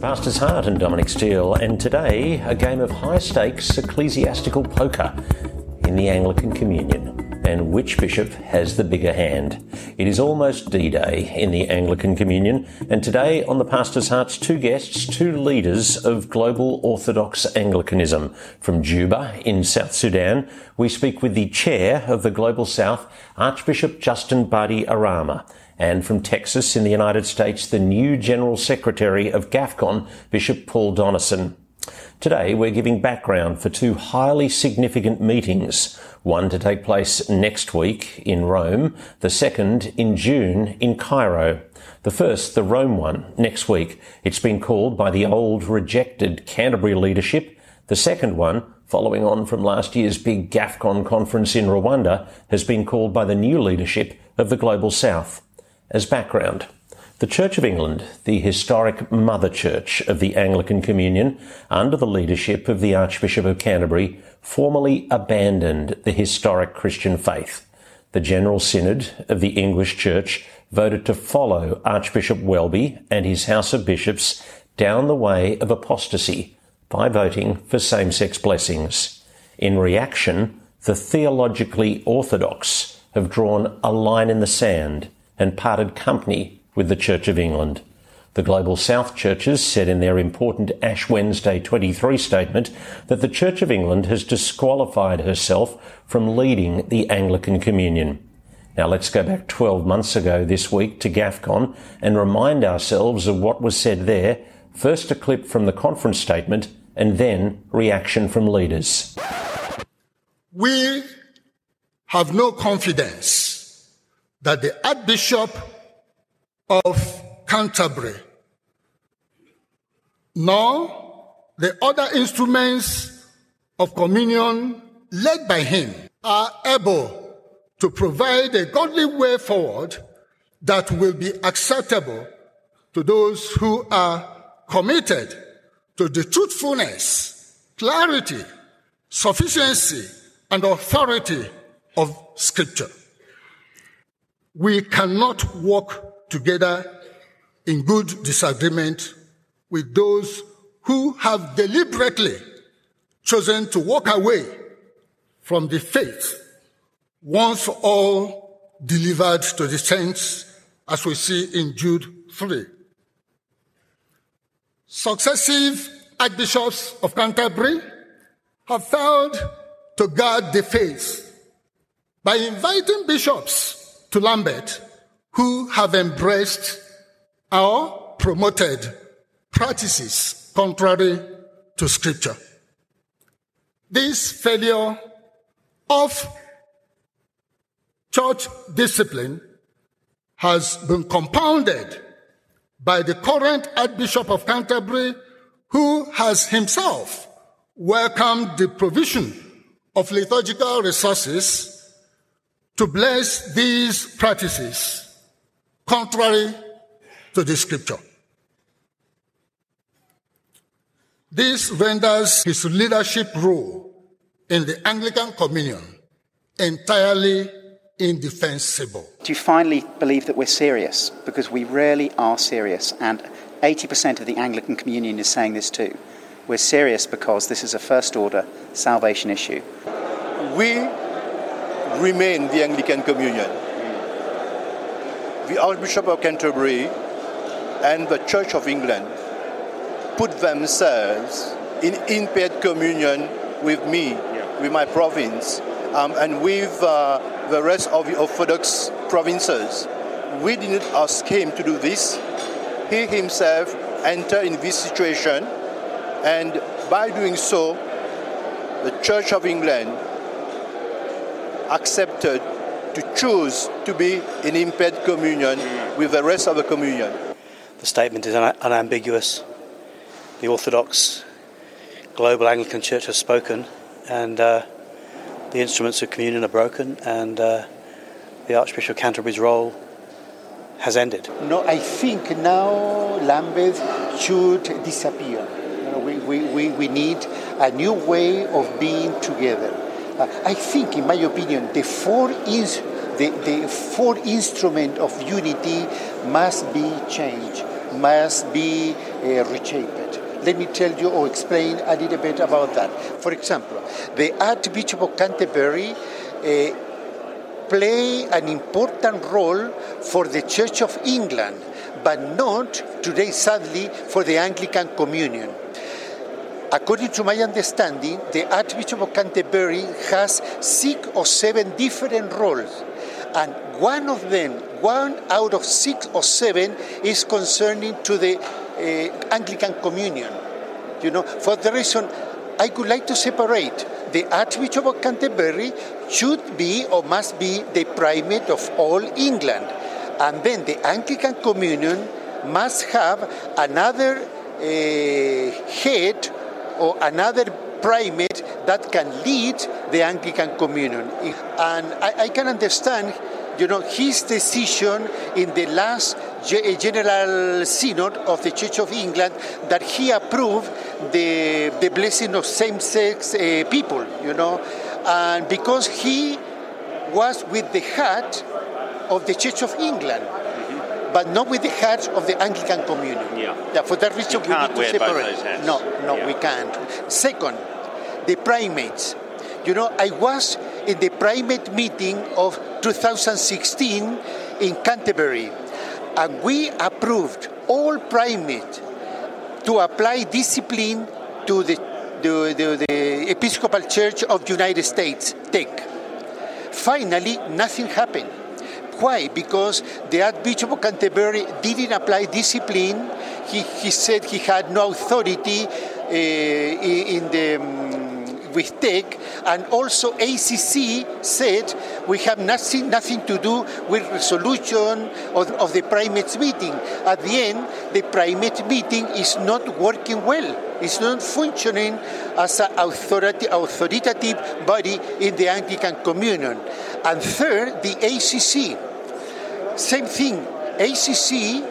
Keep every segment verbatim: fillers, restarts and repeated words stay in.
Pastor's Heart and Dominic Steele, and today a game of high-stakes ecclesiastical poker in the Anglican Communion, and which bishop has the bigger hand. It is almost D-Day in the Anglican Communion, and today on the Pastor's Heart's two guests, two leaders of global Orthodox Anglicanism. From Juba in South Sudan, we speak with the chair of the Global South, Archbishop Justin Badi Arama. And from Texas in the United States, the new General Secretary of GAFCON, Bishop Paul Donison. Today, we're giving background for two highly significant meetings, one to take place next week in Rome, the second in June in Cairo. The first, the Rome one, next week. It's been called by the old rejected Canterbury leadership. The second one, following on from last year's big GAFCON conference in Rwanda, has been called by the new leadership of the Global South. As background, the Church of England, the historic mother church of the Anglican Communion, under the leadership of the Archbishop of Canterbury, formally abandoned the historic Christian faith. The General Synod of the English Church voted to follow Archbishop Welby and his House of Bishops down the way of apostasy by voting for same-sex blessings. In reaction, the theologically orthodox have drawn a line in the sand and parted company with the Church of England. The Global South churches said in their important Ash Wednesday twenty-three statement that the Church of England has disqualified herself from leading the Anglican Communion. Now let's go back twelve months ago this week to GAFCON and remind ourselves of what was said there. First a clip from the conference statement and then reaction from leaders. We have no confidence that the Archbishop of Canterbury, nor the other instruments of communion led by him, are able to provide a godly way forward that will be acceptable to those who are committed to the truthfulness, clarity, sufficiency, and authority of Scripture. We cannot work together in good disagreement with those who have deliberately chosen to walk away from the faith once for all delivered to the saints, as we see in Jude three. Successive archbishops of Canterbury have failed to guard the faith by inviting bishops to Lambeth who have embraced or promoted practices contrary to Scripture. This failure of church discipline has been compounded by the current Archbishop of Canterbury, who has himself welcomed the provision of liturgical resources to bless these practices contrary to the Scripture. This renders his leadership role in the Anglican Communion entirely indefensible. Do you finally believe that we're serious? Because we really are serious, and eighty percent of the Anglican Communion is saying this too. We're serious because this is a first-order salvation issue. We remain the Anglican Communion. The Archbishop of Canterbury and the Church of England put themselves in impaired communion with me, yeah. with my province, um, and with uh, the rest of the Orthodox provinces. We didn't ask him to do this. He himself entered in this situation, and by doing so, the Church of England accepted to choose to be in impaired communion with the rest of the communion. The statement is un- unambiguous. The Orthodox Global Anglican Church has spoken, and uh, the instruments of communion are broken, and uh, the Archbishop of Canterbury's role has ended. No, I think now Lambeth should disappear. You know, we, we, we, we need a new way of being together. Uh, I think, in my opinion, the four is the, the four instrument of unity must be changed, must be uh, reshaped. Let me tell you or explain a little bit about that. For example, the Archbishop of Canterbury uh, play an important role for the Church of England, but not today, sadly, for the Anglican Communion. According to my understanding, the Archbishop of Canterbury has six or seven different roles, and one of them, one out of six or seven, is concerning to the uh, Anglican Communion. You know, for the reason, I would like to separate. The Archbishop of Canterbury should be or must be the primate of all England, and then the Anglican Communion must have another uh, head or another primate that can lead the Anglican Communion. And I, I can understand, you know, his decision in the last General Synod of the Church of England that he approved the, the blessing of same-sex uh, people, you know, and because he was with the heart of the Church of England, but not with the heart of the Anglican Communion. Yeah. Yeah, for that reason, you we can't need to wear separate. Both those hats. No, no, yeah. we can't. Second, the primates. You know, I was in the primate meeting of two thousand sixteen in Canterbury, and we approved all primates to apply discipline to the, the, the, the Episcopal Church of the United States, T E C. Finally, nothing happened. Why? Because the Archbishop of Canterbury didn't apply discipline. He, he said he had no authority uh, in the um, with T E C, and also A C C said we have nothing nothing to do with resolution of, of the primates meeting. At the end, the primate meeting is not working well. It's not functioning as an authority, authoritative body in the Anglican Communion. And third, the A C C. Same thing. A C C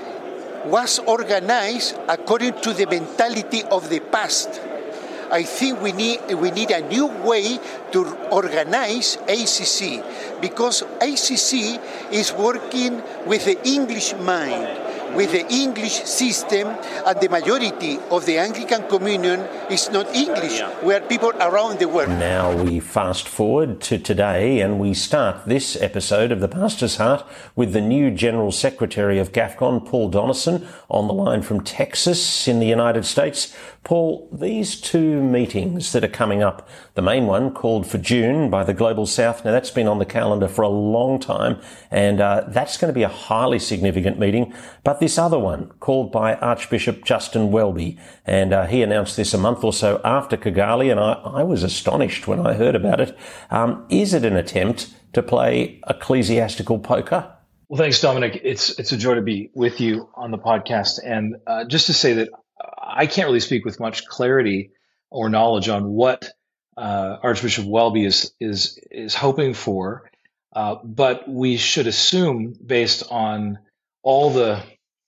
was organized according to the mentality of the past. I think we need we need a new way to organize A C C, because A C C is working with the English mind, with the English system, and the majority of the Anglican Communion is not English. Yeah. We are people around the world. Now we fast forward to today, and we start this episode of The Pastor's Heart with the new General Secretary of GAFCON, Paul Donison, on the line from Texas in the United States. Paul, these two meetings that are coming up, the main one called for June by the Global South, now that's been on the calendar for a long time, and uh, that's going to be a highly significant meeting. But this other one, called by Archbishop Justin Welby, and uh, he announced this a month or so after Kigali, and I, I was astonished when I heard about it. Um, is it an attempt to play ecclesiastical poker? Well, thanks, Dominic. It's it's a joy to be with you on the podcast. And uh, just to say that I can't really speak with much clarity or knowledge on what uh, Archbishop Welby is is is hoping for, uh, but we should assume, based on all the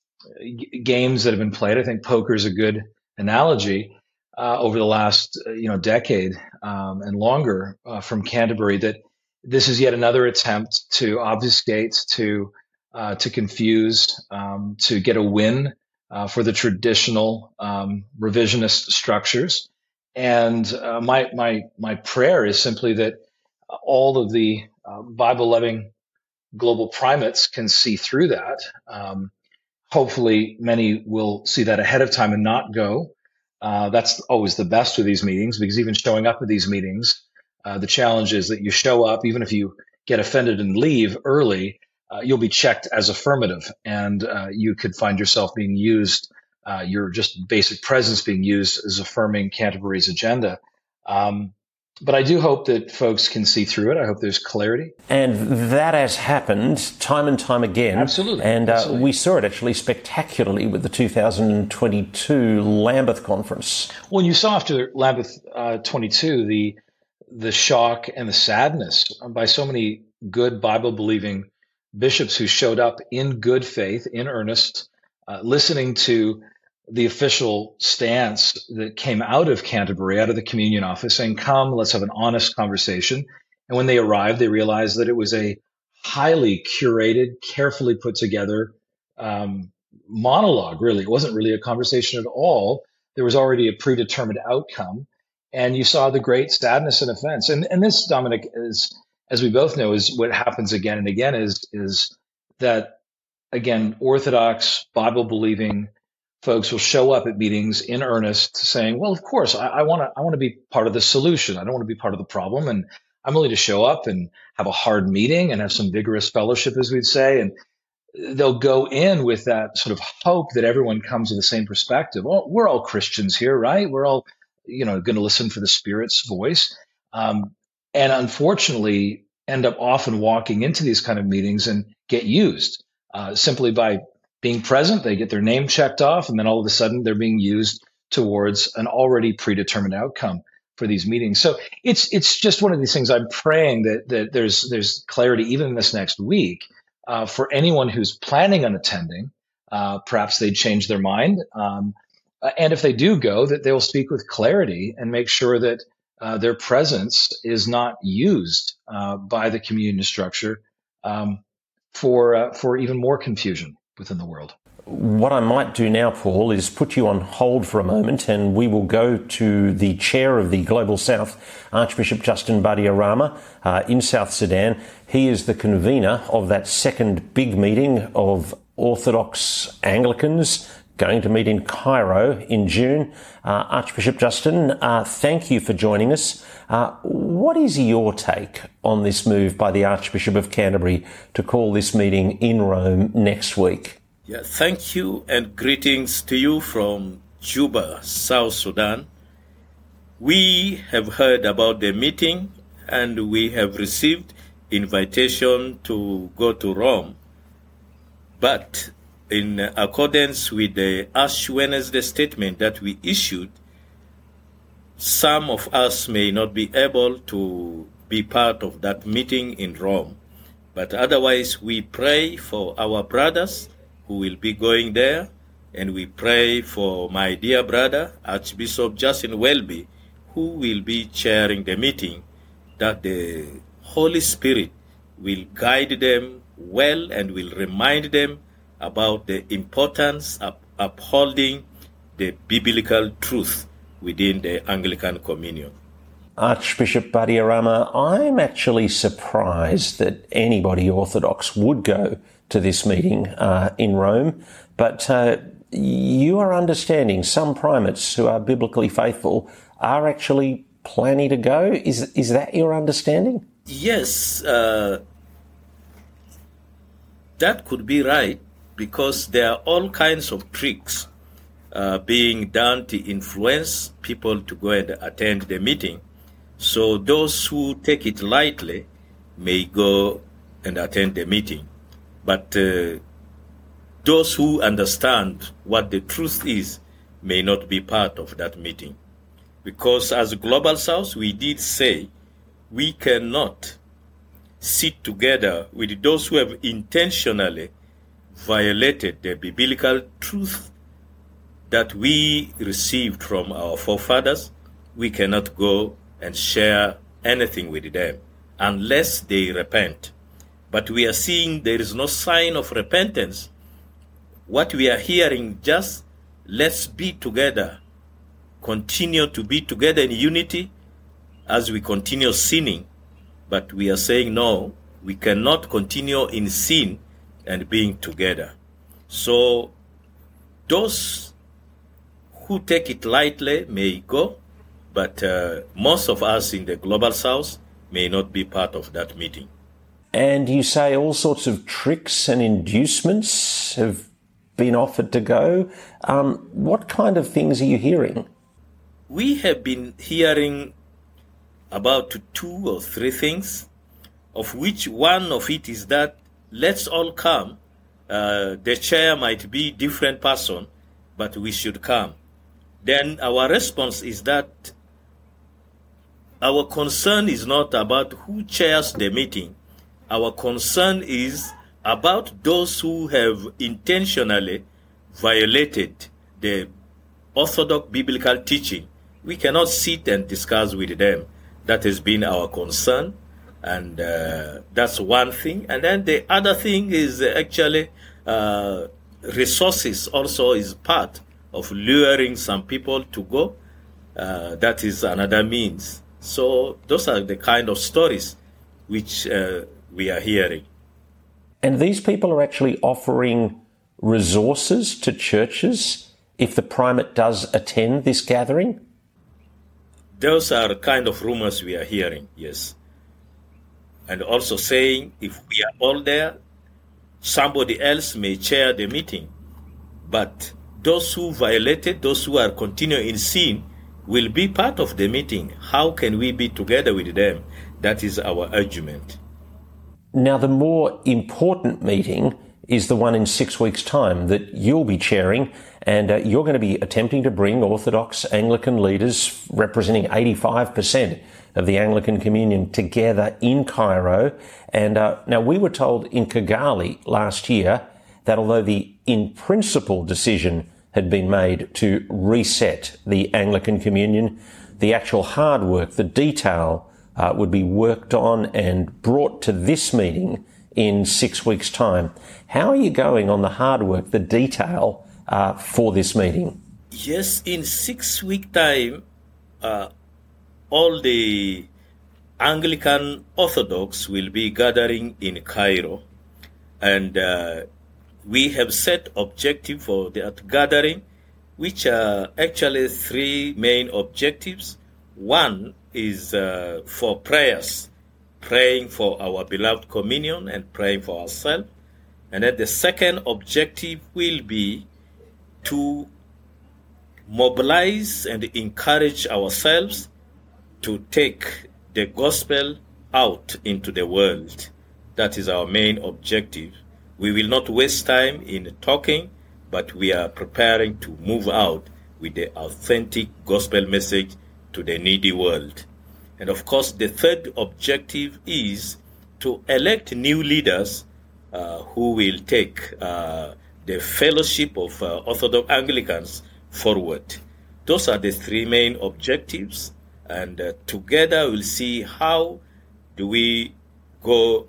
g- games that have been played, I think poker is a good analogy uh, over the last uh, you know decade um, and longer uh, from Canterbury, that this is yet another attempt to obfuscate, to uh, to confuse, um, to get a win uh, for the traditional um, revisionist structures. And uh, my my my prayer is simply that all of the uh, Bible-loving global primates can see through that. Um, hopefully, many will see that ahead of time and not go. Uh, that's always the best with these meetings, because even showing up at these meetings, Uh, the challenge is that you show up, even if you get offended and leave early, uh, you'll be checked as affirmative, and uh, you could find yourself being used, uh, your just basic presence being used as affirming Canterbury's agenda. Um, but I do hope that folks can see through it. I hope there's clarity. And that has happened time and time again. Absolutely. And uh, Absolutely. we saw it actually spectacularly with the two thousand twenty-two Lambeth Conference. When you saw after Lambeth uh, twenty-two, the the shock and the sadness by so many good Bible-believing bishops who showed up in good faith, in earnest, uh, listening to the official stance that came out of Canterbury, out of the communion office, saying, come, let's have an honest conversation. And when they arrived, they realized that it was a highly curated, carefully put together um, monologue, really. It wasn't really a conversation at all. There was already a predetermined outcome. And you saw the great sadness and offense. And, and this, Dominic, is, as we both know, is what happens again and again is, is that, again, Orthodox, Bible-believing folks will show up at meetings in earnest saying, well, of course, I want to I want to be part of the solution. I don't want to be part of the problem. And I'm willing to show up and have a hard meeting and have some vigorous fellowship, as we'd say. And they'll go in with that sort of hope that everyone comes to the same perspective. Well, we're all Christians here, right? We're all, you know, going to listen for the Spirit's voice. Um, and unfortunately, end up often walking into these kind of meetings and get used uh, simply by being present. They get their name checked off, and then all of a sudden they're being used towards an already predetermined outcome for these meetings. So it's it's just one of these things. I'm praying that that there's there's clarity even in this next week uh, for anyone who's planning on attending. Uh, perhaps they change their mind, um, and if they do go, that they will speak with clarity and make sure that uh, their presence is not used uh, by the communion structure um, for uh, for even more confusion within the world. What I might do now, Paul, is put you on hold for a moment, and we will go to the chair of the Global South, Archbishop Justin Badiarama, uh, in South Sudan. He is the convener of that second big meeting of Orthodox Anglicans going to meet in Cairo in June. Uh, Archbishop Justin, uh, thank you for joining us. Uh, what is your take on this move by the Archbishop of Canterbury to call this meeting in Rome next week? Yeah, thank you and greetings to you from Juba, South Sudan. We have heard about the meeting and we have received invitation to go to Rome. But in accordance with the Ash Wednesday statement that we issued, some of us may not be able to be part of that meeting in Rome. But otherwise, we pray for our brothers who will be going there, and we pray for my dear brother, Archbishop Justin Welby, who will be chairing the meeting, that the Holy Spirit will guide them well and will remind them about the importance of upholding the biblical truth within the Anglican Communion. Archbishop Badiarama, I'm actually surprised that anybody Orthodox would go to this meeting uh, in Rome, but uh, you are understanding some primates who are biblically faithful are actually planning to go. Is is that your understanding? Yes, uh, that could be right, because there are all kinds of tricks uh, being done to influence people to go and attend the meeting. So those who take it lightly may go and attend the meeting. But uh, those who understand what the truth is may not be part of that meeting. Because as Global South, we did say we cannot sit together with those who have intentionally violated the biblical truth that we received from our forefathers. We cannot go and share anything with them unless they repent. But we are seeing there is no sign of repentance. What we are hearing, just let's be together, continue to be together in unity as we continue sinning. But we are saying, no, we cannot continue in sin and being together. So those who take it lightly may go, but uh, most of us in the Global South may not be part of that meeting. And you say all sorts of tricks and inducements have been offered to go. Um, what kind of things are you hearing? We have been hearing about two or three things, of which one of it is that let's all come. Uh, the chair might be different person, but we should come. Then our response is that our concern is not about who chairs the meeting. Our concern is about those who have intentionally violated the orthodox biblical teaching. We cannot sit and discuss with them. That has been our concern, and uh, that's one thing. And then the other thing is actually uh, resources also is part of luring some people to go. Uh, that is another means. So those are the kind of stories which uh, we are hearing. And these people are actually offering resources to churches if the primate does attend this gathering? Those are kind of rumors we are hearing, yes. And also saying if we are all there, somebody else may chair the meeting. But those who violated, those who are continuing in sin, will be part of the meeting. How can we be together with them? That is our argument. Now, the more important meeting is the one in six weeks' time that you'll be chairing, and uh, you're going to be attempting to bring Orthodox Anglican leaders representing eighty-five percent of the Anglican Communion together in Cairo. And uh, now we were told in Kigali last year that although the in-principle decision had been made to reset the Anglican Communion, the actual hard work, the detail, uh, would be worked on and brought to this meeting in six weeks' time. How are you going on the hard work, the detail, uh, for this meeting? Yes, in six week time, uh, all the Anglican Orthodox will be gathering in Cairo, and uh, we have set objective for that gathering, which are actually three main objectives. One is uh, for prayers, praying for our beloved communion and praying for ourselves. And then the second objective will be to mobilize and encourage ourselves to take the gospel out into the world. That is our main objective. We will not waste time in talking, but we are preparing to move out with the authentic gospel message to the needy world. And of course, the third objective is to elect new leaders uh, who will take uh, the fellowship of uh, Orthodox Anglicans forward. Those are the three main objectives, and uh, together we'll see how do we go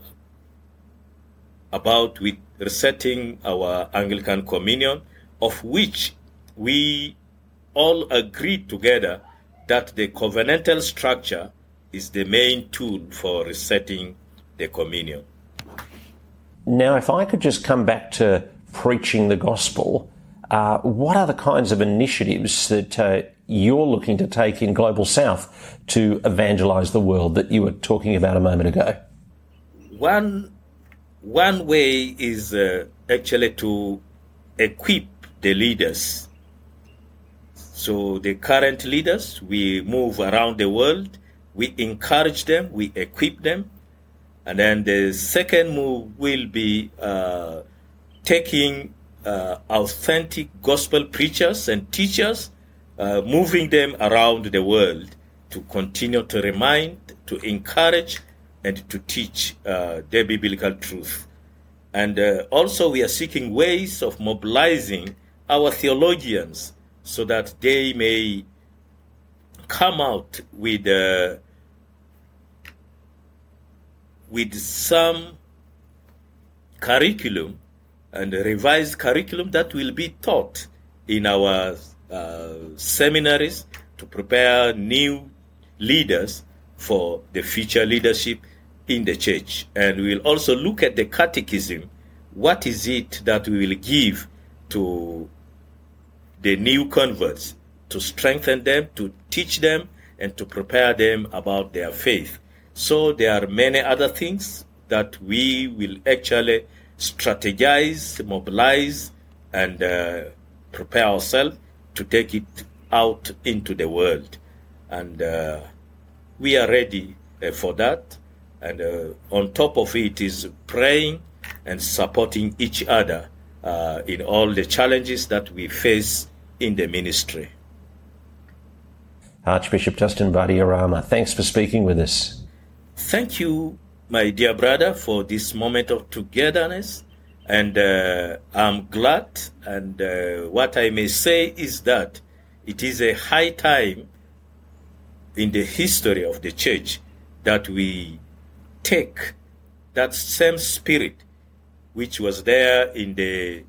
about with resetting our Anglican Communion, of which we all agreed together that the covenantal structure is the main tool for resetting the communion. Now, if I could just come back to preaching the gospel, uh, what are the kinds of initiatives that uh, you're looking to take in Global South to evangelize the world that you were talking about a moment ago? One, one way is uh, actually to equip the leaders. So the current leaders, we move around the world, we encourage them, we equip them. And then the second move will be uh, taking uh, authentic gospel preachers and teachers, uh, moving them around the world to continue to remind, to encourage, and to teach uh, the biblical truth. And uh, also we are seeking ways of mobilizing our theologians so that they may come out with uh, with some curriculum and a revised curriculum that will be taught in our uh, seminaries to prepare new leaders for the future leadership in the church. And we'll also look at the catechism. What is it that we will give to the new converts to strengthen them, to teach them, and to prepare them about their faith? So there are many other things that we will actually strategize, mobilize, and uh, prepare ourselves to take it out into the world. And uh, we are ready uh, for that. And uh, on top of it is praying and supporting each other uh, in all the challenges that we face in the ministry. Archbishop Justin Badiarama, thanks for speaking with us. Thank you, my dear brother, for this moment of togetherness. And uh, I'm glad, and uh, what I may say is that it is a high time in the history of the church that we take that same spirit which was there in the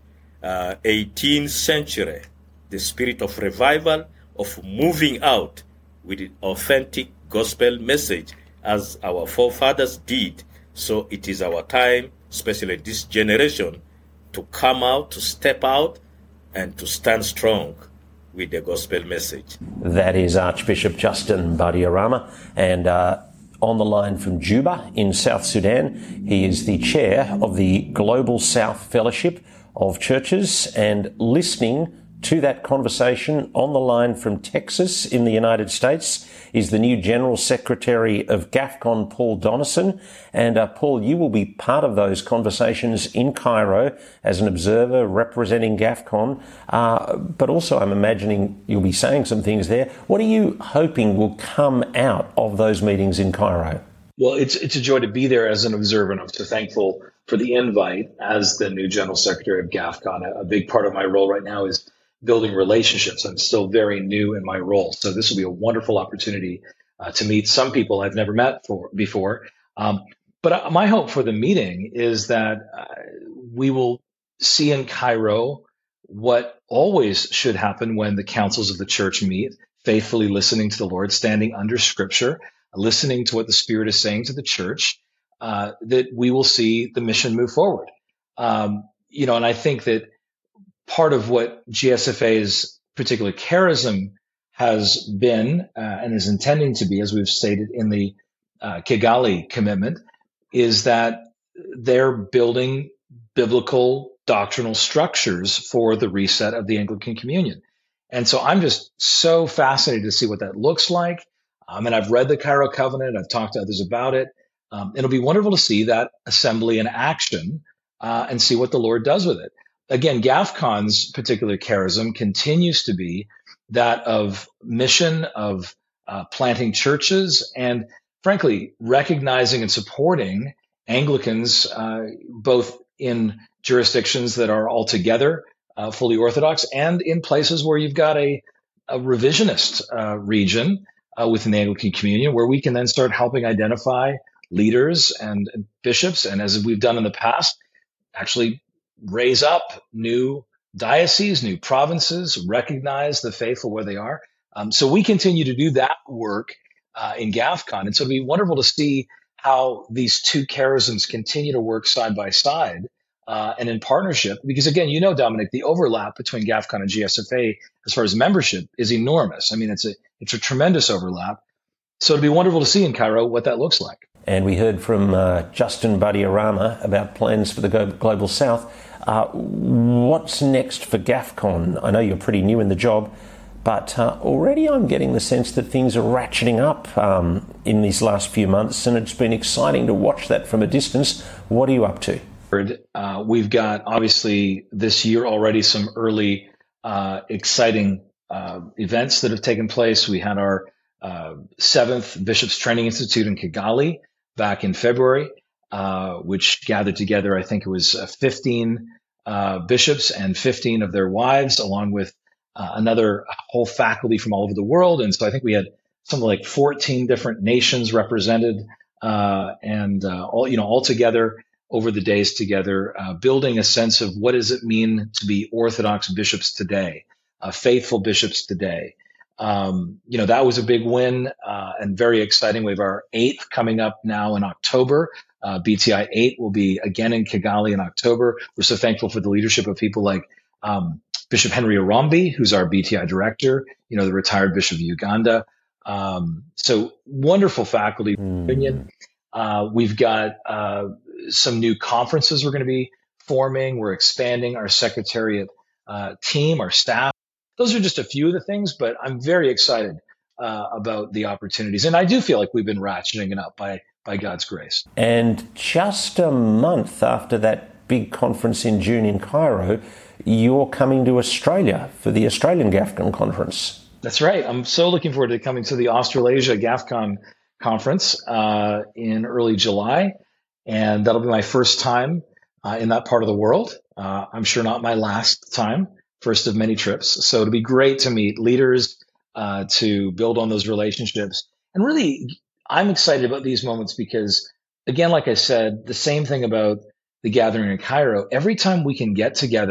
uh, eighteenth century, the spirit of revival, of moving out with the authentic gospel message as our forefathers did. So it is our time, especially this generation, to come out, to step out, and to stand strong with the gospel message. That is Archbishop Justin Badiarama, and uh, on the line from Juba in South Sudan, he is the chair of the Global South Fellowship of Churches, and listening to that conversation on the line from Texas in the United States is the new General Secretary of GAFCON, Paul Donison. And uh, Paul, you will be part of those conversations in Cairo as an observer representing GAFCON, uh, but also I'm imagining you'll be saying some things there. What are you hoping will come out of those meetings in Cairo? Well, it's it's a joy to be there as an observer, and I'm so thankful for the invite as the new General Secretary of GAFCON. A, a big part of my role right now is building relationships. I'm still very new in my role. So this will be a wonderful opportunity uh, to meet some people I've never met for, before. Um, but uh, my hope for the meeting is that uh, we will see in Cairo what always should happen when the councils of the church meet, faithfully listening to the Lord, standing under Scripture, listening to what the Spirit is saying to the church, uh, that we will see the mission move forward. Um, you know, and I think that part of what G S F A's particular charism has been uh, and is intending to be, as we've stated in the uh, Kigali commitment, is that they're building biblical doctrinal structures for the reset of the Anglican Communion. And so I'm just so fascinated to see what that looks like. Um, and I've read the Cairo Covenant. I've talked to others about it. Um, it'll be wonderful to see that assembly in action uh, and see what the Lord does with it. Again, GAFCON's particular charism continues to be that of mission, of uh, planting churches, and frankly, recognizing and supporting Anglicans, uh, both in jurisdictions that are altogether uh, fully Orthodox and in places where you've got a, a revisionist uh, region uh, within the Anglican Communion, where we can then start helping identify leaders and, and bishops, and as we've done in the past, actually raise up new dioceses, new provinces, recognize the faithful where they are. Um, so we continue to do that work uh, in GAFCON. And so it'd be wonderful to see how these two charisms continue to work side by side uh, and in partnership. Because again, you know, Dominic, the overlap between GAFCON and G S F A as far as membership is enormous. I mean, it's a it's a tremendous overlap. So it'd be wonderful to see in Cairo what that looks like. And we heard from uh, Justin Badiarama about plans for the Global South. Uh, what's next for GAFCON? I know you're pretty new in the job, but uh, already I'm getting the sense that things are ratcheting up um, in these last few months, and it's been exciting to watch that from a distance. What are you up to? Uh, we've got, obviously, this year already some early uh, exciting uh, events that have taken place. We had our uh, seventh Bishops Training Institute in Kigali back in February, uh, which gathered together, I think it was uh, fifteen uh, bishops and fifteen of their wives, along with uh, another whole faculty from all over the world. And so I think we had something like fourteen different nations represented, uh, and uh, all you know, all together over the days together, uh, building a sense of what does it mean to be Orthodox bishops today, uh, faithful bishops today. Um, you know, that was a big win uh, and very exciting. We have our eighth coming up now in October. Uh, B T I eight will be again in Kigali in October. We're so thankful for the leadership of people like um, Bishop Henry Arombi, who's our B T I director, you know, the retired Bishop of Uganda. Um, so wonderful faculty opinion. Uh, we've got uh, some new conferences we're going to be forming. We're expanding our secretariat uh, team, our staff. Those are just a few of the things, but I'm very excited uh, about the opportunities. And I do feel like we've been ratcheting it up by, by God's grace. And just a month after that big conference in June in Cairo, you're coming to Australia for the Australian GAFCON conference. That's right. I'm so looking forward to coming to the Australasia GAFCON conference uh, in early July. And that'll be my first time uh, in that part of the world. Uh, I'm sure not my last time. First of many trips. So it'll be great to meet leaders, uh, to build on those relationships. And really, I'm excited about these moments because, again, like I said, the same thing about the gathering in Cairo, every time we can get together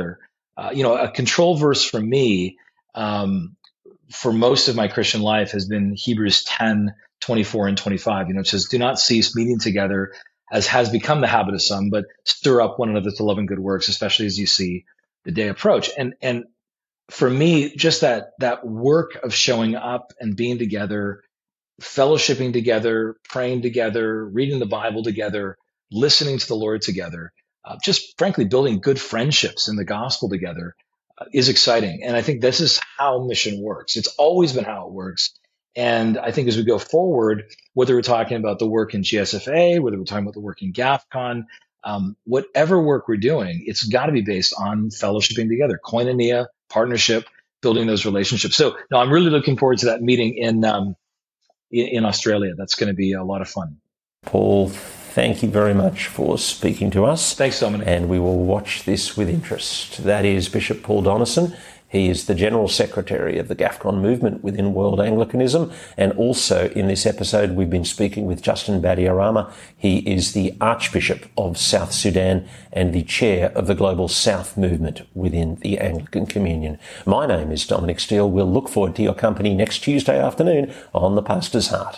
uh, you know, a control verse for me um, for most of my Christian life has been Hebrews ten, twenty-four and twenty-five. You know, it says, "Do not cease meeting together, as has become the habit of some, but stir up one another to love and good works, especially as you see the day approach." And and for me, just that that work of showing up and being together, fellowshipping together, praying together, reading the Bible together, listening to the Lord together, uh, just frankly building good friendships in the gospel together uh, is exciting. And I think this is how mission works. It's always been how it works. And I think as we go forward, whether we're talking about the work in G S F A, whether we're talking about the work in GAFCON, um, whatever work we're doing, it's got to be based on fellowshipping together, koinonia, partnership, building those relationships. So no, I'm really looking forward to that meeting in um, in, in Australia. That's going to be a lot of fun. Paul, thank you very much for speaking to us. Thanks, Dominic. And we will watch this with interest. That is Bishop Paul Donison. He is the General Secretary of the GAFCON movement within World Anglicanism. And also in this episode, we've been speaking with Justin Badiarama. He is the Archbishop of South Sudan and the Chair of the Global South movement within the Anglican Communion. My name is Dominic Steele. We'll look forward to your company next Tuesday afternoon on The Pastor's Heart.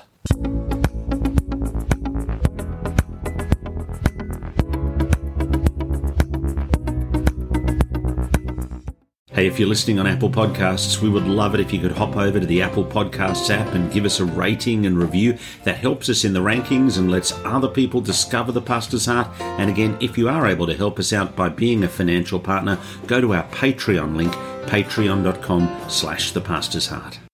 Hey, if you're listening on Apple Podcasts, we would love it if you could hop over to the Apple Podcasts app and give us a rating and review. That helps us in the rankings and lets other people discover the Pastor's Heart. And again, if you are able to help us out by being a financial partner, go to our Patreon link, patreon.com slash the Pastor's Heart.